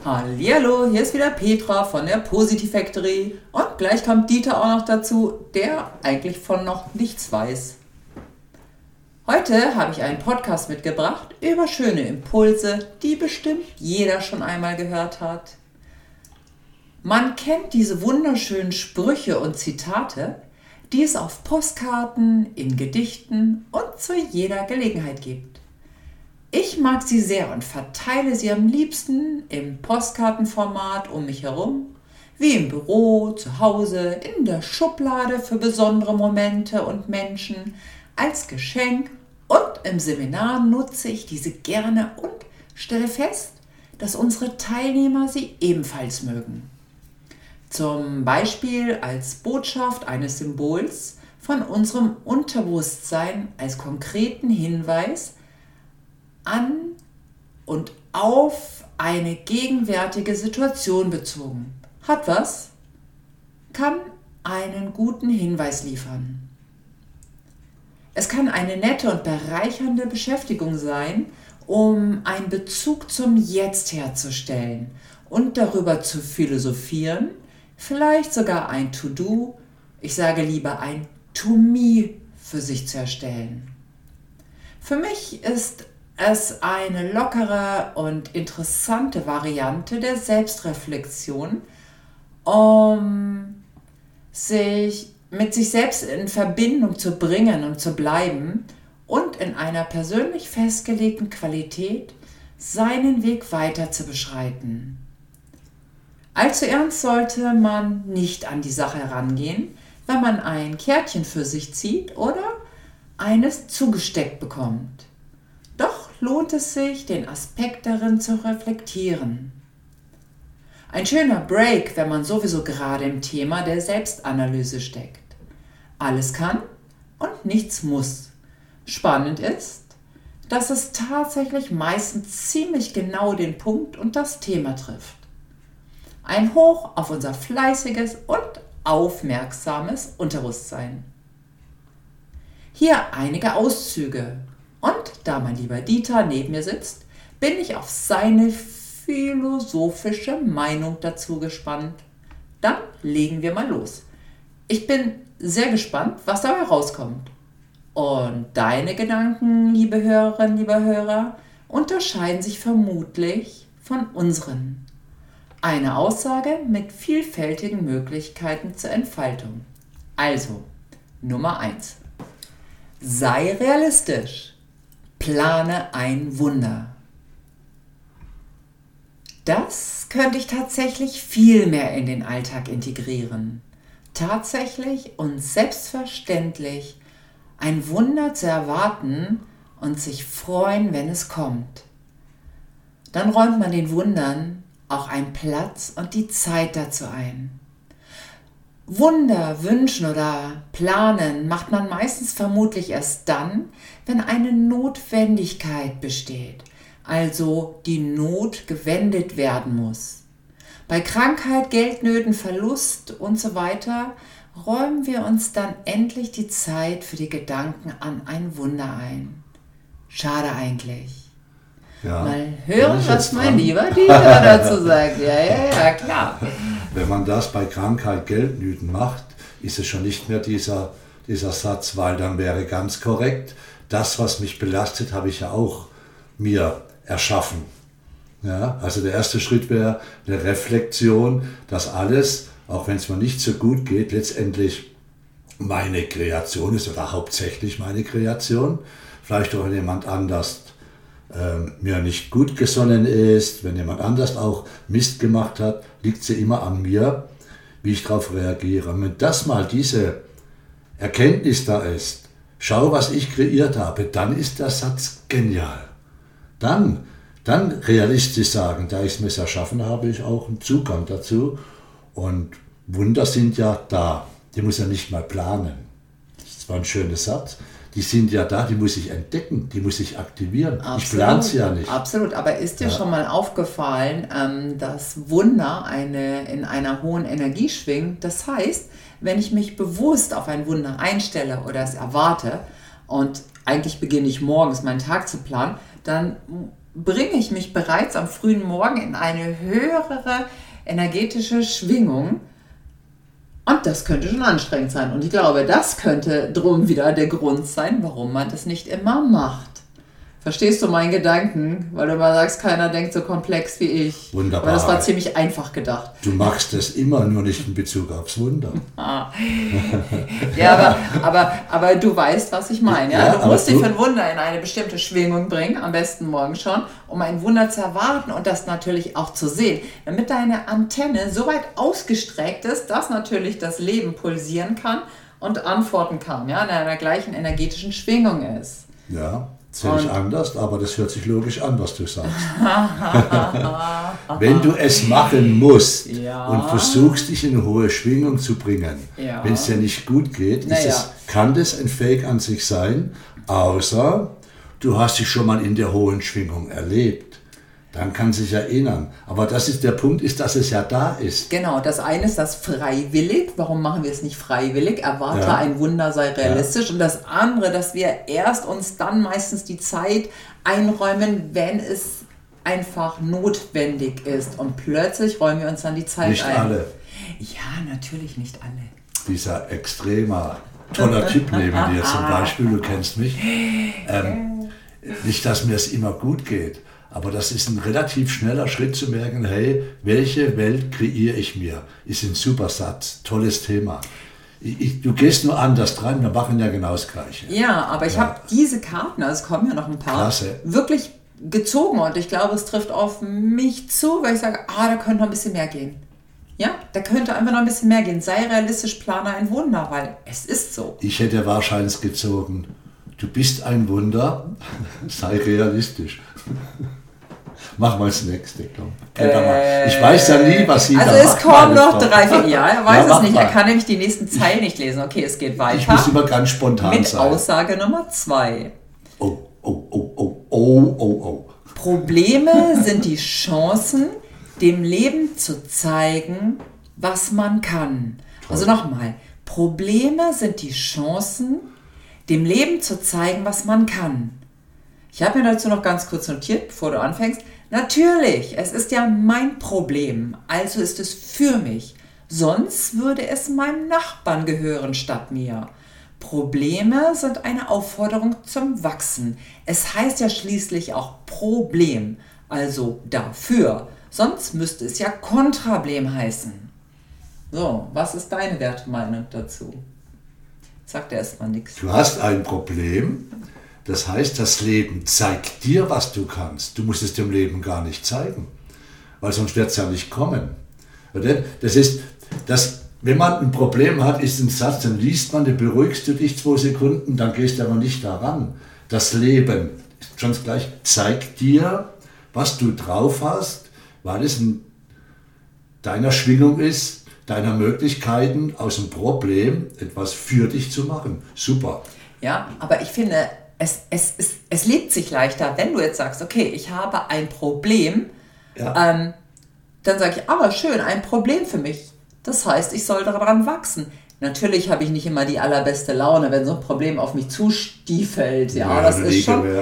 Hallihallo, hier ist wieder Petra von der Positiv Factory und gleich kommt Dieter auch noch dazu, der eigentlich von noch nichts weiß. Heute habe ich einen Podcast mitgebracht über schöne Impulse, die bestimmt jeder schon einmal gehört hat. Man kennt diese wunderschönen Sprüche und Zitate, die es auf Postkarten, in Gedichten und zu jeder Gelegenheit gibt. Ich mag sie sehr und verteile sie am liebsten im Postkartenformat um mich herum, wie im Büro, zu Hause, in der Schublade für besondere Momente und Menschen, als Geschenk und im Seminar nutze ich diese gerne und stelle fest, dass unsere Teilnehmer sie ebenfalls mögen. Zum Beispiel als Botschaft eines Symbols von unserem Unterbewusstsein als konkreten Hinweis an und auf eine gegenwärtige Situation bezogen. Hat was? Kann einen guten Hinweis liefern. Es kann eine nette und bereichernde Beschäftigung sein, um einen Bezug zum Jetzt herzustellen und darüber zu philosophieren, vielleicht sogar ein To-Do, ich sage lieber ein To-Me für sich zu erstellen. Für mich ist es eine lockere und interessante Variante der Selbstreflexion, um sich mit sich selbst in Verbindung zu bringen und zu bleiben und in einer persönlich festgelegten Qualität seinen Weg weiter zu beschreiten. Allzu ernst sollte man nicht an die Sache herangehen, wenn man ein Kärtchen für sich zieht oder eines zugesteckt bekommt. Doch lohnt es sich, den Aspekt darin zu reflektieren. Ein schöner Break, wenn man sowieso gerade im Thema der Selbstanalyse steckt. Alles kann und nichts muss. Spannend ist, dass es tatsächlich meistens ziemlich genau den Punkt und das Thema trifft. Ein Hoch auf unser fleißiges und aufmerksames Unterbewusstsein. Hier einige Auszüge. Und da mein lieber Dieter neben mir sitzt, bin ich auf seine philosophische Meinung dazu gespannt. Dann legen wir mal los. Ich bin sehr gespannt, was dabei rauskommt. Und deine Gedanken, liebe Hörerinnen, lieber Hörer, unterscheiden sich vermutlich von unseren. Eine Aussage mit vielfältigen Möglichkeiten zur Entfaltung. Also, Nummer 1. Sei realistisch. Plane ein Wunder. Das könnte ich tatsächlich viel mehr in den Alltag integrieren. Tatsächlich und selbstverständlich ein Wunder zu erwarten und sich freuen, wenn es kommt. Dann räumt man den Wundern auch einen Platz und die Zeit dazu ein. Wunder wünschen oder planen macht man meistens vermutlich erst dann, wenn eine Notwendigkeit besteht, also die Not gewendet werden muss. Bei Krankheit, Geldnöten, Verlust und so weiter räumen wir uns dann endlich die Zeit für die Gedanken an ein Wunder ein. Schade eigentlich. Ja, mal hören, was mein lieber Dieter dazu sagt. Ja, klar. Wenn man das bei Krankheit, Geldnöten macht, ist es schon nicht mehr dieser Satz, weil dann wäre ganz korrekt, das, was mich belastet, habe ich ja auch mir erschaffen. Ja, also der erste Schritt wäre eine Reflexion, dass alles, auch wenn es mir nicht so gut geht, letztendlich meine Kreation ist oder hauptsächlich meine Kreation. Vielleicht auch wenn jemand anders mir nicht gut gesonnen ist, wenn jemand anders auch Mist gemacht hat, liegt sie immer an mir, wie ich darauf reagiere. Und wenn das mal diese Erkenntnis da ist, schau, was ich kreiert habe, dann ist der Satz genial. Dann realistisch sagen, da ich es mir erschaffen habe, habe ich auch einen Zugang dazu. Und Wunder sind ja da, die muss ja nicht mal planen. Das war ein schöner Satz. Die sind ja da, die muss ich entdecken, die muss ich aktivieren. Absolut, ich plane es ja nicht. Absolut, aber ist dir schon mal aufgefallen, dass Wunder in einer hohen Energie schwingen? Das heißt, wenn ich mich bewusst auf ein Wunder einstelle oder es erwarte und eigentlich beginne ich morgens meinen Tag zu planen, dann bringe ich mich bereits am frühen Morgen in eine höhere energetische Schwingung. Und das könnte schon anstrengend sein. Und ich glaube, das könnte drum wieder der Grund sein, warum man das nicht immer macht. Verstehst du meinen Gedanken? Weil du mal sagst, keiner denkt so komplex wie ich. Wunderbar. Aber das war ziemlich einfach gedacht. Du machst es immer, nur nicht in Bezug aufs Wunder. Ja, aber du weißt, was ich meine. Ja? Du musst dich für ein Wunder in eine bestimmte Schwingung bringen, am besten morgen schon, um ein Wunder zu erwarten und das natürlich auch zu sehen. Damit deine Antenne so weit ausgestreckt ist, dass natürlich das Leben pulsieren kann und antworten kann, ja, in einer gleichen energetischen Schwingung ist. Ja. Sehe ich anders, aber das hört sich logisch an, was du sagst. Wenn du es machen musst und versuchst, dich in eine hohe Schwingung zu bringen, wenn es dir nicht gut geht, kann das ein Fake an sich sein, außer du hast dich schon mal in der hohen Schwingung erlebt. Dann kann sich erinnern. Aber das ist der Punkt, ist, dass es ja da ist. Genau, das eine ist das freiwillig. Warum machen wir es nicht freiwillig? Erwarte ein Wunder sei realistisch. Und das andere, dass wir erst uns dann meistens die Zeit einräumen, wenn es einfach notwendig ist. Und plötzlich räumen wir uns dann die Zeit ein. Nicht alle. Ja, natürlich nicht alle. Dieser extremer, toller Typ neben dir zum Beispiel, du kennst mich. Nicht, dass mir es immer gut geht. Aber das ist ein relativ schneller Schritt zu merken, hey, welche Welt kreiere ich mir? Ist ein super Satz, tolles Thema. Du gehst nur anders dran, wir machen ja genau das Gleiche. Ja, aber ich habe diese Karten, also es kommen ja noch ein paar, wirklich gezogen und ich glaube, es trifft auf mich zu, weil ich sage, da könnte noch ein bisschen mehr gehen. Ja, da könnte einfach noch ein bisschen mehr gehen. Sei realistisch, plane ein Wunder, weil es ist so. Ich hätte wahrscheinlich gezogen, du bist ein Wunder, sei realistisch. Mach mal das nächste, komm. Ich weiß ja nie, was sie da macht. Also es kommen noch 3, 4 Jahre, er weiß es nicht. Er kann nämlich die nächsten Zeilen nicht lesen. Okay, es geht weiter. Ich muss immer ganz spontan sein. Mit Aussage Nummer 2. Oh. Probleme sind die Chancen, dem Leben zu zeigen, was man kann. Also nochmal, Probleme sind die Chancen, dem Leben zu zeigen, was man kann. Ich habe mir dazu noch ganz kurz notiert, bevor du anfängst. Natürlich, es ist ja mein Problem, also ist es für mich. Sonst würde es meinem Nachbarn gehören statt mir. Probleme sind eine Aufforderung zum Wachsen. Es heißt ja schließlich auch Problem, also dafür. Sonst müsste es ja Kontrablem heißen. So, was ist deine Wertmeinung dazu? Sagt erstmal nichts. Du hast ein Problem. Das heißt, das Leben zeigt dir, was du kannst. Du musst es dem Leben gar nicht zeigen, weil sonst wird es ja nicht kommen. Wenn man ein Problem hat, ist ein Satz, dann liest man, dann beruhigst du dich 2 Sekunden, dann gehst du aber nicht daran. Das Leben, schon gleich, zeigt dir, was du drauf hast, weil es in deiner Schwingung ist, deiner Möglichkeiten, aus dem Problem etwas für dich zu machen. Super. Ja, aber ich finde, es lebt sich leichter, wenn du jetzt sagst, okay, ich habe ein Problem, dann sage ich, aber schön, ein Problem für mich. Das heißt, ich soll daran wachsen. Natürlich habe ich nicht immer die allerbeste Laune, wenn so ein Problem auf mich zustiefelt. Ja, das ist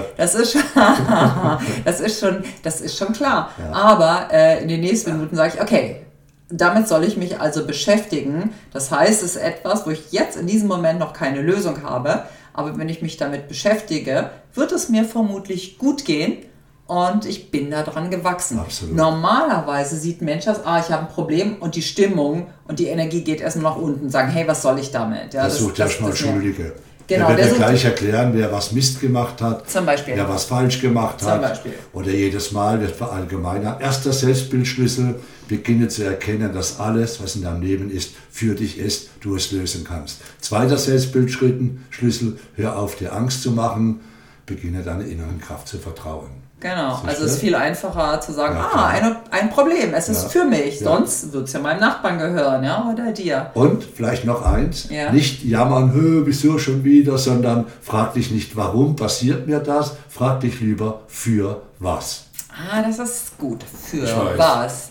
schon klar. Ja. Aber in den nächsten Minuten sage ich, okay, damit soll ich mich also beschäftigen. Das heißt, es ist etwas, wo ich jetzt in diesem Moment noch keine Lösung habe. Aber wenn ich mich damit beschäftige, wird es mir vermutlich gut gehen und ich bin daran gewachsen. Absolut. Normalerweise sieht ein Mensch das, ich habe ein Problem und die Stimmung und die Energie geht erstmal nach unten. Sagen, hey, was soll ich damit? Ja, das sucht erstmal Schuldige. Genau, der wird gleich erklären, wer was Mist gemacht hat, zum Beispiel. Wer was falsch gemacht hat. Oder jedes Mal wird verallgemeinert. Erster Selbstbildschlüssel, beginne zu erkennen, dass alles, was in deinem Leben ist, für dich ist, du es lösen kannst. Zweiter Selbstbildschlüssel, hör auf, dir Angst zu machen, beginne deiner inneren Kraft zu vertrauen. Genau, also es ist viel einfacher zu sagen, ein Problem, es ist für mich, sonst wird es ja meinem Nachbarn gehören, ja, oder dir. Und vielleicht noch eins, nicht jammern, wieso schon wieder, sondern frag dich nicht, warum passiert mir das, frag dich lieber, für was. Das ist gut, für was.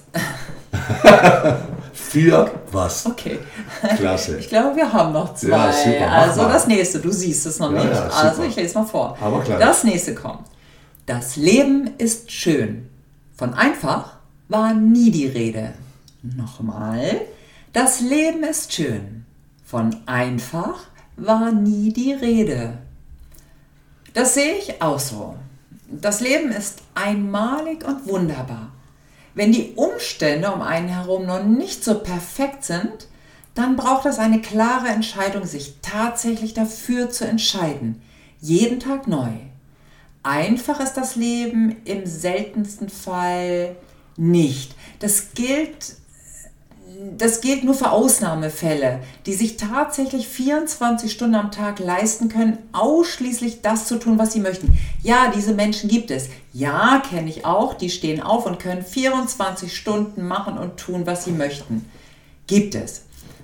Für was. Okay. Klasse. Ich glaube, wir haben noch 2. Ja, super, also das nächste, du siehst es noch nicht, Ja, also ich lese mal vor. Aber klar. Das nächste kommt. Das Leben ist schön. Von einfach war nie die Rede. Nochmal. Das Leben ist schön. Von einfach war nie die Rede. Das sehe ich auch so. Das Leben ist einmalig und wunderbar. Wenn die Umstände um einen herum noch nicht so perfekt sind, dann braucht es eine klare Entscheidung, sich tatsächlich dafür zu entscheiden. Jeden Tag neu. Einfach ist das Leben im seltensten Fall nicht. Das gilt nur für Ausnahmefälle, die sich tatsächlich 24 Stunden am Tag leisten können, ausschließlich das zu tun, was sie möchten. Ja, diese Menschen gibt es. Ja, kenne ich auch. Die stehen auf und können 24 Stunden machen und tun, was sie möchten. Gibt es.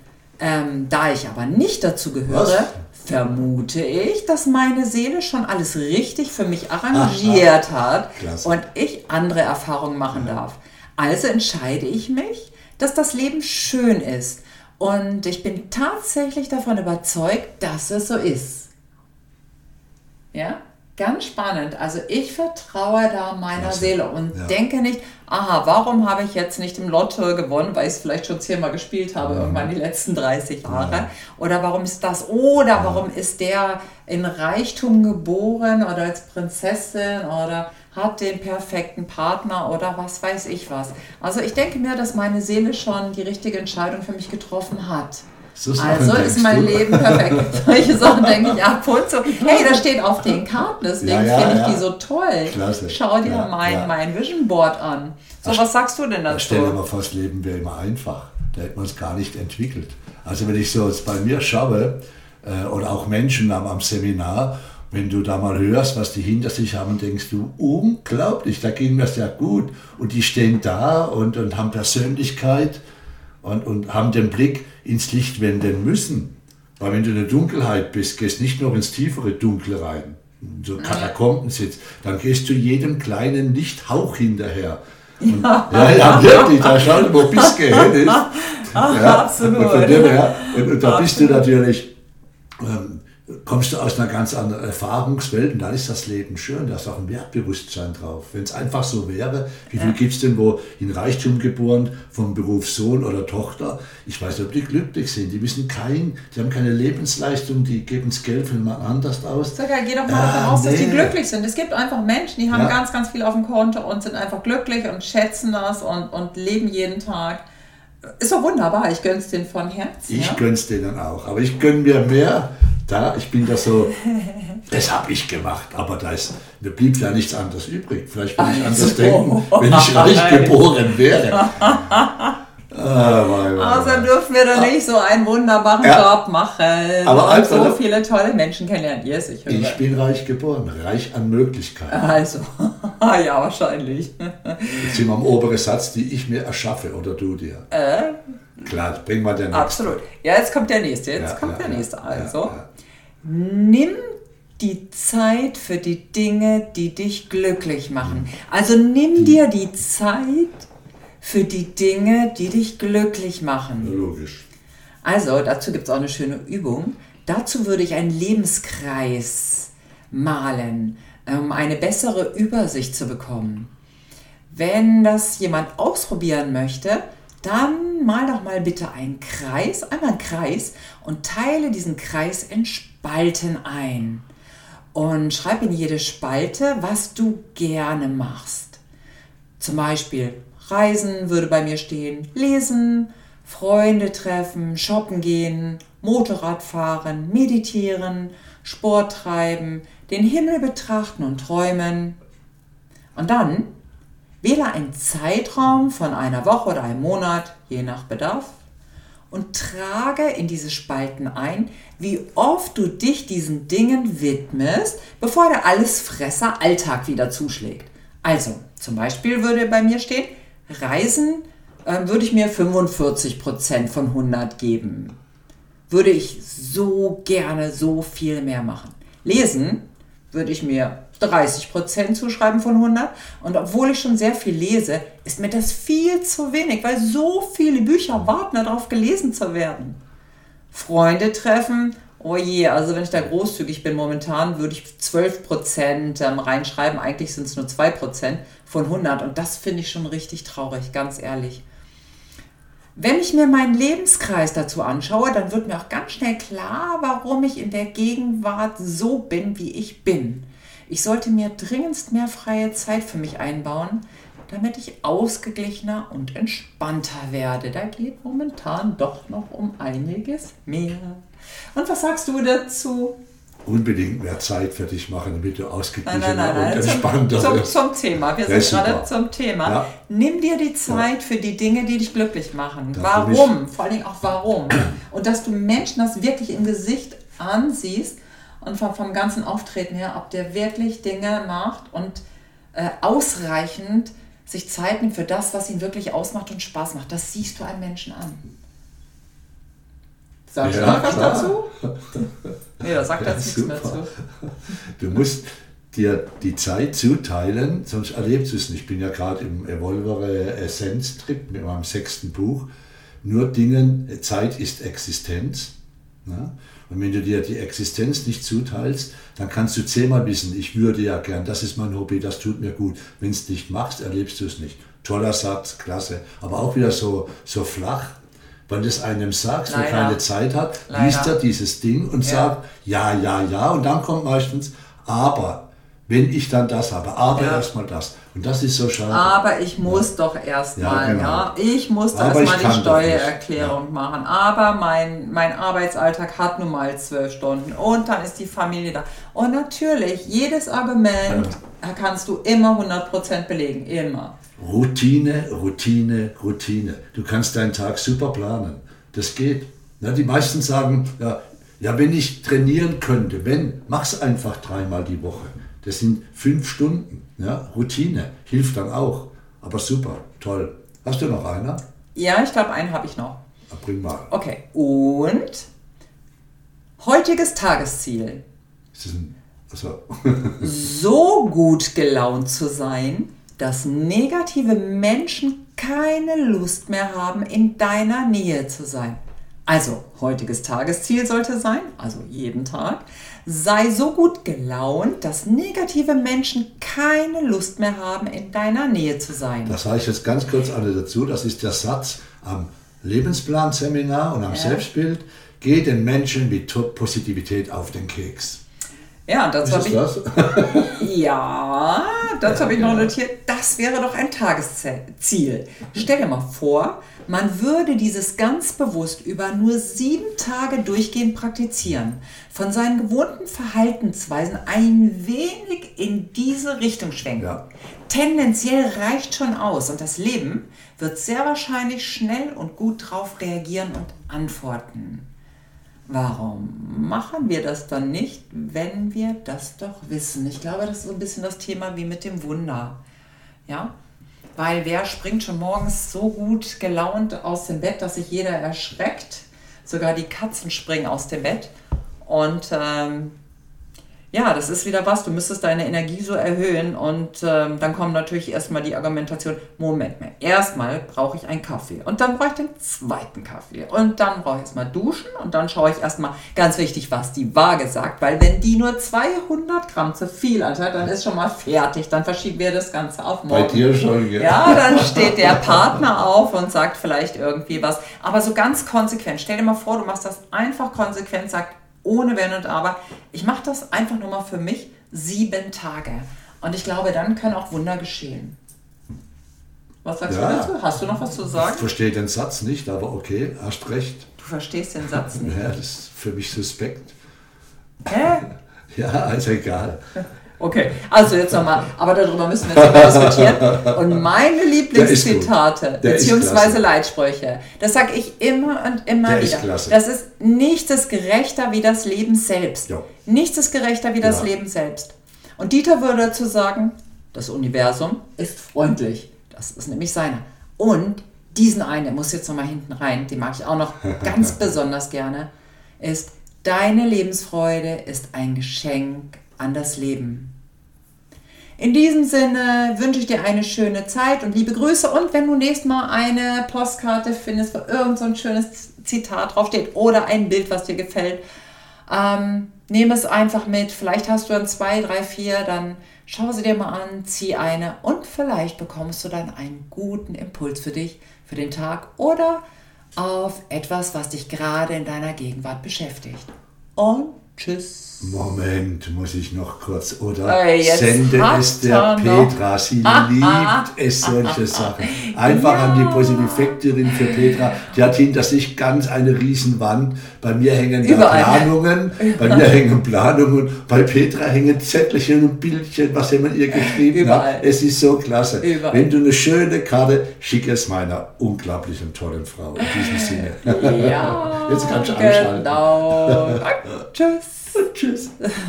Da ich aber nicht dazu gehöre, vermute ich, dass meine Seele schon alles richtig für mich arrangiert hat und ich andere Erfahrungen machen darf. Also entscheide ich mich, dass das Leben schön ist. Und ich bin tatsächlich davon überzeugt, dass es so ist. Ja, ganz spannend. Also ich vertraue da meiner Seele und denke nicht, aha, warum habe ich jetzt nicht im Lotto gewonnen, weil ich es vielleicht schon 10-mal gespielt habe, irgendwann die letzten 30 Jahre. Ja. Oder warum ist das? Oder warum ist der in Reichtum geboren oder als Prinzessin oder hat den perfekten Partner oder was weiß ich was. Also ich denke mir, dass meine Seele schon die richtige Entscheidung für mich getroffen hat. Also ist mein Leben perfekt. Solche Sachen denke ich ab und zu. Hey, das steht auf den Karten, deswegen finde ich die so toll. Klasse. Schau dir mein Vision Board an. So, was sagst du denn dazu? Stell dir mal vor, das Leben wäre immer einfach. Da hätte man es gar nicht entwickelt. Also wenn ich so jetzt bei mir schaue, oder auch Menschen am Seminar, wenn du da mal hörst, was die hinter sich haben, denkst du, unglaublich, da ging das ja gut. Und die stehen da und haben Persönlichkeit und haben den Blick ins Licht wenden müssen. Weil wenn du in der Dunkelheit bist, gehst nicht noch ins tiefere Dunkel rein, so Katakomben sitzt, dann gehst du jedem kleinen Lichthauch hinterher. Und, ja, wirklich, da schau dir, wo bis gehend ist. Absolut. Und von dem her, und da bist du natürlich, kommst du aus einer ganz anderen Erfahrungswelt und dann ist das Leben schön, da ist auch ein Wertbewusstsein drauf. Wenn es einfach so wäre, wie viel gibt es denn wo in Reichtum geboren, vom Beruf Sohn oder Tochter? Ich weiß nicht, ob die glücklich sind, die haben keine Lebensleistung, die geben das Geld für jemand anders aus. Sag ja, geh doch mal davon aus, dass die glücklich sind. Es gibt einfach Menschen, die haben ganz, ganz viel auf dem Konto und sind einfach glücklich und schätzen das und leben jeden Tag. Ist doch wunderbar, ich gönn's denen von Herzen. Ich gönn's denen auch, aber ich gönn mir mehr. Ich bin da so, das habe ich gemacht, aber mir blieb ja nichts anderes übrig. Vielleicht würde ich anders denken, wenn ich reich geboren wäre. Außerdem dürfen wir da nicht so einen wunderbaren Job machen aber und so viele tolle Menschen kennenlernen. Yes, ich bin reich geboren, reich an Möglichkeiten. Also, ja, wahrscheinlich. Jetzt sind wir am oberen Satz, die ich mir erschaffe oder du dir. Klar, bring mal den nächsten. Absolut. Ja, jetzt kommt der nächste. Also, nimm die Zeit für die Dinge, die dich glücklich machen. Also nimm dir die Zeit für die Dinge, die dich glücklich machen. Logisch. Also, dazu gibt es auch eine schöne Übung. Dazu würde ich einen Lebenskreis malen, um eine bessere Übersicht zu bekommen. Wenn das jemand ausprobieren möchte, dann mal doch mal bitte einen Kreis und teile diesen Kreis in Spalten ein. Und schreib in jede Spalte, was du gerne machst. Zum Beispiel Reisen würde bei mir stehen, lesen, Freunde treffen, shoppen gehen, Motorrad fahren, meditieren, Sport treiben, den Himmel betrachten und träumen. Und dann wähle einen Zeitraum von einer Woche oder einem Monat, je nach Bedarf, und trage in diese Spalten ein, wie oft du dich diesen Dingen widmest, bevor der Allesfresser Alltag wieder zuschlägt. Also, zum Beispiel würde bei mir stehen, Reisen würde ich mir 45% von 100 geben. Würde ich so gerne so viel mehr machen. Lesen würde ich mir 30% zuschreiben von 100. Und obwohl ich schon sehr viel lese, ist mir das viel zu wenig, weil so viele Bücher warten darauf, gelesen zu werden. Freunde treffen Oh je, also wenn ich da großzügig bin momentan, würde ich 12% reinschreiben. Eigentlich sind es nur 2% von 100 und das finde ich schon richtig traurig, ganz ehrlich. Wenn ich mir meinen Lebenskreis dazu anschaue, dann wird mir auch ganz schnell klar, warum ich in der Gegenwart so bin, wie ich bin. Ich sollte mir dringendst mehr freie Zeit für mich einbauen, damit ich ausgeglichener und entspannter werde. Da geht momentan doch noch um einiges mehr. Und was sagst du dazu? Unbedingt mehr Zeit für dich machen, damit du ausgeglichener Nein, und entspannter wirst. Zum Thema. Wir sind gerade zum Thema. Ja. Nimm dir die Zeit für die Dinge, die dich glücklich machen. Ja, warum? Vor allen Dingen auch warum. Und dass du Menschen das wirklich im Gesicht ansiehst und vom ganzen Auftreten her, ob der wirklich Dinge macht und ausreichend sich Zeit nimmt für das, was ihn wirklich ausmacht und Spaß macht. Das siehst du einem Menschen an. Sagst du noch was dazu? Nee, da sagt jetzt nichts mehr zu. Du musst dir die Zeit zuteilen, sonst erlebst du es nicht. Ich bin ja gerade im Evolvere Essenz-Trip mit meinem 6. Buch. Nur Dingen, Zeit ist Existenz. Ja? Und wenn du dir die Existenz nicht zuteilst, dann kannst du 10-mal wissen, ich würde ja gern, das ist mein Hobby, das tut mir gut. Wenn es nicht machst, erlebst du es nicht. Toller Satz, klasse. Aber auch wieder so flach. Wenn du es einem sagst, der keine Zeit hat, liest er dieses Ding und sagt, ja. Und dann kommt meistens, aber, wenn ich dann das habe, aber erstmal das. Und das ist so schade. Aber ich muss doch erstmal, genau. Ich muss doch erstmal die Steuererklärung machen. Aber mein Arbeitsalltag hat nun mal 12 Stunden und dann ist die Familie da. Und natürlich, jedes Argument kannst du immer 100% belegen, immer. Routine. Du kannst deinen Tag super planen. Das geht. Ja, die meisten sagen, ja, wenn ich trainieren könnte, mach's einfach 3-mal die Woche. Das sind 5 Stunden. Ja, Routine hilft dann auch. Aber super, toll. Hast du noch einer? Ja, ich glaube, einen habe ich noch. Bring mal. Okay, und heutiges Tagesziel. So gut gelaunt zu sein, dass negative Menschen keine Lust mehr haben, in deiner Nähe zu sein. Also, heutiges Tagesziel sollte sein, also jeden Tag, sei so gut gelaunt, dass negative Menschen keine Lust mehr haben, in deiner Nähe zu sein. Das sage ich jetzt ganz kurz alle dazu. Das ist der Satz am Lebensplan-Seminar und am Selbstbild. Geh den Menschen mit Positivität auf den Keks. Ja, dazu habe ich, habe ich noch notiert, das wäre doch ein Tagesziel. Stell dir mal vor, man würde dieses ganz bewusst über nur 7 Tage durchgehend praktizieren, von seinen gewohnten Verhaltensweisen ein wenig in diese Richtung schwenken. Ja. Tendenziell reicht schon aus und das Leben wird sehr wahrscheinlich schnell und gut darauf reagieren und antworten. Warum machen wir das dann nicht, wenn wir das doch wissen? Ich glaube, das ist so ein bisschen das Thema wie mit dem Wunder. Ja? Weil wer springt schon morgens so gut gelaunt aus dem Bett, dass sich jeder erschreckt? Sogar die Katzen springen aus dem Bett. Und das ist wieder was, du müsstest deine Energie so erhöhen und dann kommt natürlich erstmal die Argumentation, Moment mal, erstmal brauche ich einen Kaffee und dann brauche ich den zweiten Kaffee und dann brauche ich erstmal duschen und dann schaue ich erstmal, ganz wichtig, was die Waage sagt, weil wenn die nur 200 Gramm zu viel hat, dann ist schon mal fertig, dann verschieben wir das Ganze auf morgen. Bei dir schon, ja. Ja, dann steht der Partner auf und sagt vielleicht irgendwie was, aber so ganz konsequent, stell dir mal vor, du machst das einfach konsequent, sagt, ohne Wenn und Aber. Ich mache das einfach nur mal für mich 7 Tage. Und ich glaube, dann können auch Wunder geschehen. Was sagst du dazu? Hast du noch was zu sagen? Ich verstehe den Satz nicht, aber okay, hast recht. Du verstehst den Satz nicht? Ja, das ist für mich suspekt. Hä? Ja, ist egal. Okay, also jetzt nochmal, aber darüber müssen wir jetzt mal diskutieren. Und meine Lieblingszitate bzw. Leitsprüche, das sage ich immer und immer wieder. Das ist nichts ist gerechter wie das Leben selbst. Ja. Nichts ist gerechter wie das Leben selbst. Und Dieter würde dazu sagen, das Universum ist freundlich. Das ist nämlich seiner. Und diesen einen, der muss jetzt nochmal hinten rein, den mag ich auch noch ganz besonders gerne, ist, deine Lebensfreude ist ein Geschenk an das Leben. In diesem Sinne wünsche ich dir eine schöne Zeit und liebe Grüße. Und wenn du nächstes Mal eine Postkarte findest, wo irgend so ein schönes Zitat draufsteht oder ein Bild, was dir gefällt, Nimm es einfach mit. Vielleicht hast du dann 2, 3, 4, dann schau sie dir mal an, zieh eine und vielleicht bekommst du dann einen guten Impuls für dich, für den Tag oder auf etwas, was dich gerade in deiner Gegenwart beschäftigt. Und tschüss. Moment, muss ich noch kurz, oder? Jetzt Sende es der Petra, sie liebt es, solche Sachen. Einfach an die Positivektorin für Petra, die hat hinter sich ganz eine Riesenwand. Bei mir hängen da Planungen, bei Petra hängen Zettelchen und Bildchen, was jemand ihr geschrieben hat. Es ist so klasse. Überall. Wenn du eine schöne Karte, schick es meiner unglaublichen, tollen Frau. In diesem Sinne. Ja, jetzt kannst du anschalten. Genau. Tschüss. Tschüss.